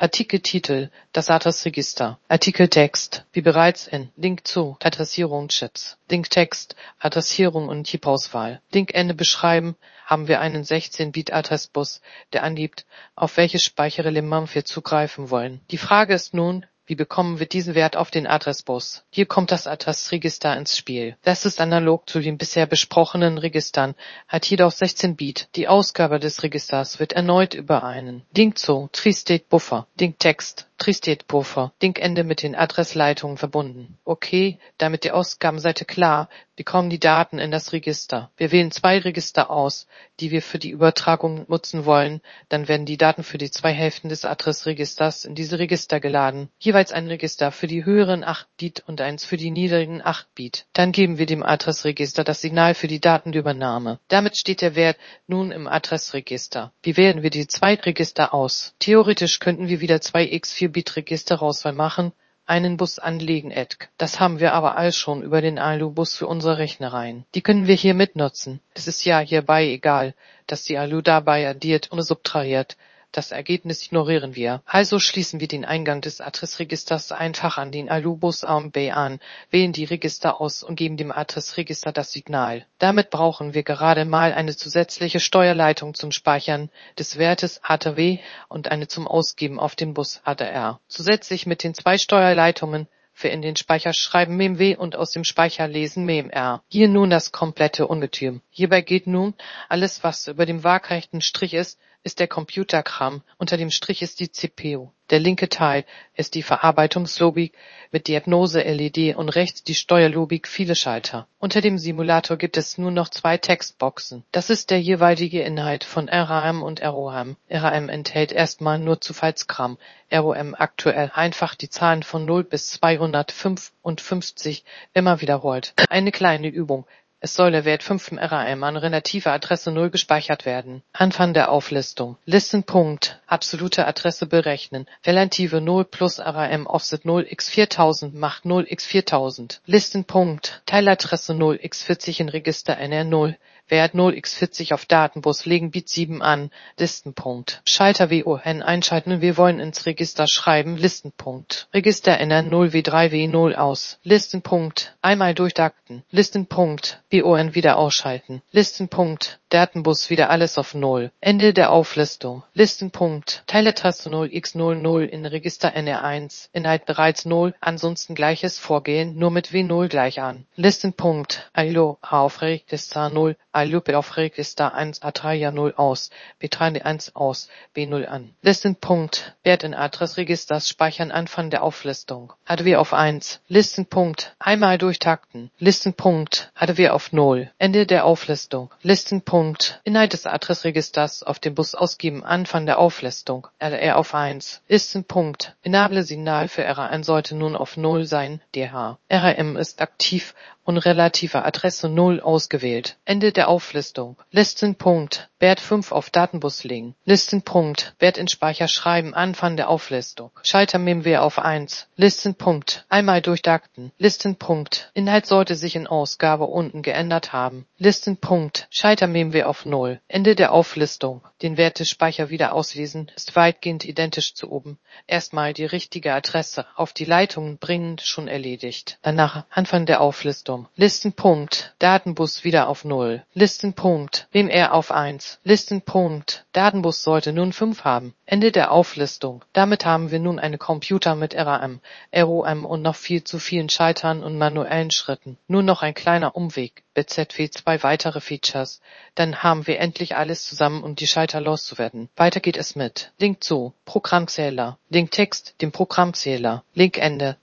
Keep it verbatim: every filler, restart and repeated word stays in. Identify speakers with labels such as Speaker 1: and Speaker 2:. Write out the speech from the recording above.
Speaker 1: Artikeltitel: Das Adressregister. Artikeltext: Wie bereits in Link zu Adressierungschips. Linktext: Adressierung und Typauswahl. Linkende beschreiben haben wir einen sechzehn Bit Adressbus, der angibt, auf welches Speicherelement wir zugreifen wollen. Die Frage ist nun, wie bekommen wir diesen Wert auf den Adressbus? Hier kommt das Adressregister ins Spiel. Das ist analog zu den bisher besprochenen Registern, hat jedoch sechzehn Bit. Die Ausgabe des Registers wird erneut über einen Link zu Tri-State Buffer, Linktext, Tri-State Buffer, Linkende mit den Adressleitungen verbunden. Okay, damit die Ausgabenseite klar, wir kommen die Daten in das Register. Wir wählen zwei Register aus, die wir für die Übertragung nutzen wollen. Dann werden die Daten für die zwei Hälften des Adressregisters in diese Register geladen. Jeweils ein Register für die höheren acht Bit und eins für die niedrigen acht Bit. Dann geben wir dem Adressregister das Signal für die Datenübernahme. Damit steht der Wert nun im Adressregister. Wie wählen wir die zwei Register aus? Theoretisch könnten wir wieder zwei x vier Bit Registerauswahl machen, einen Bus anlegen etcetera. Das haben wir aber all schon über den Alu-Bus für unsere Rechnereien. Die können wir hier mitnutzen. Es ist ja hierbei egal, dass die Alu dabei addiert und subtrahiert. Das Ergebnis ignorieren wir. Also schließen wir den Eingang des Adressregisters einfach an den Alu-Bus A und B an, wählen die Register aus und geben dem Adressregister das Signal. Damit brauchen wir gerade mal eine zusätzliche Steuerleitung zum Speichern des Wertes A D W und eine zum Ausgeben auf den Bus A D R. Zusätzlich mit den zwei Steuerleitungen für in den Speicher schreiben memw und aus dem Speicher lesen memr. Hier nun das komplette Ungetüm. Hierbei geht nun, alles was über dem waagrechten Strich ist, ist der Computerkram, unter dem Strich ist die C P U. Der linke Teil ist die Verarbeitungslogik mit Diagnose-L E D und rechts die Steuerlogik viele Schalter. Unter dem Simulator gibt es nur noch zwei Textboxen. Das ist der jeweilige Inhalt von R A M und R O M. R A M enthält erstmal nur Zufallskram, R O M aktuell einfach die Zahlen von null bis zweihundertfünfundfünfzig immer wiederholt. Eine kleine Übung. Es soll der Wert fünf im R A M an relativer Adresse null gespeichert werden. Anfang der Auflistung. Listenpunkt. Absolute Adresse berechnen. Relative null plus R A M Offset null x viertausend macht null x viertausend. Listenpunkt. Teiladresse null x vierzig in Register N R null. Wert null x vierzig auf Datenbus, legen Bit sieben an, Listenpunkt. Schalter W O N einschalten, wir wollen ins Register schreiben, Listenpunkt. Register N R null W drei W null aus, Listenpunkt. Einmal durchtakten, Listenpunkt. W O N wieder ausschalten, Listenpunkt. Datenbus wieder alles auf null. Ende der Auflistung. Listenpunkt. Teiladresse null x null null in Register N R eins. Inhalt bereits null, ansonsten gleiches Vorgehen, nur mit W null gleich an. Listenpunkt. Alu auf Register null. Alu auf Register eins Atria null aus. B drei eins aus. B null an. Listenpunkt. Wert in Adressregisters speichern Anfang der Auflistung. A D W auf eins. Listenpunkt. Einmal durchtakten. Listenpunkt. A D W auf null. Ende der Auflistung. Listenpunkt. Inhalt des Adressregisters auf dem Bus ausgeben Anfang der Auflistung. R R auf eins. Listenpunkt. Enable Signal für R A M sollte nun auf null sein. D H. R A M ist aktiv und relative Adresse null ausgewählt. Ende der Auflistung. Listenpunkt. Wert fünf auf Datenbus legen. Listenpunkt. Wert in Speicher schreiben Anfang der Auflistung. Schalter memw auf eins. Listenpunkt. Einmal durchtakten. Listenpunkt. Inhalt sollte sich in Ausgabe unten geändert haben. Listenpunkt. Schalter memw auf null. Ende der Auflistung. Den Wert des Speicher wieder auslesen ist weitgehend identisch zu oben. Erstmal die richtige Adresse auf die Leitungen bringen, schon erledigt. Danach Anfang der Auflistung. Listenpunkt. Datenbus wieder auf null. Listenpunkt. memr auf eins. Listenpunkt. Datenbus sollte nun fünf haben. Ende der Auflistung. Damit haben wir nun einen Computer mit R A M, R O M und noch viel zu vielen Schaltern und manuellen Schritten. Nur noch ein kleiner Umweg. B Z W zwei weitere Features. Dann haben wir endlich alles zusammen, um die Schalter loszuwerden. Weiter geht es mit Link zu Programmzähler, Linktext, dem Programmzähler, Linkende,